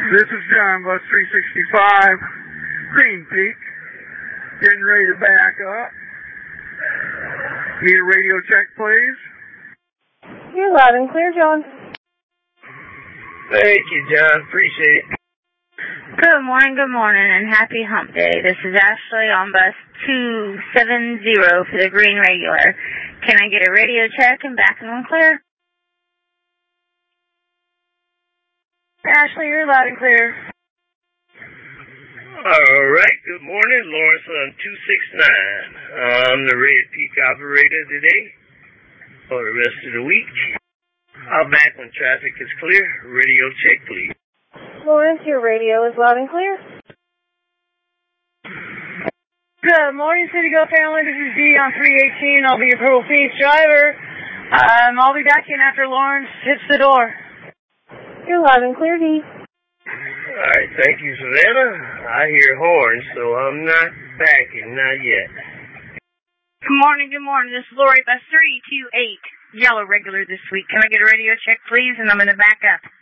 This is John, bus 365, Green Peak. Getting ready to back up. Need a radio check, please? You're loud and clear, John. Thank you, John. Appreciate it. Good morning, and happy hump day. This is Ashley on bus 270 for the green regular. Can I get a radio check and back and clear? Ashley, you're loud and clear. All right. Good morning, Lawrence on 269. I'm the Red Peak operator today for the rest of the week. I'll back when traffic is clear. Radio check, please. Lawrence, your radio is loud and clear. Good morning, City Go family. This is Dee on 318. I'll be your Purple Phoenix driver. I'll be back in after Lawrence hits the door. You're loud and clear, Dee. All right. Thank you, Savannah. I hear horns, so I'm not backing, not yet. Good morning. This is Lori, bus 328, yellow regular this week. Can I get a radio check, please? And I'm going to back up.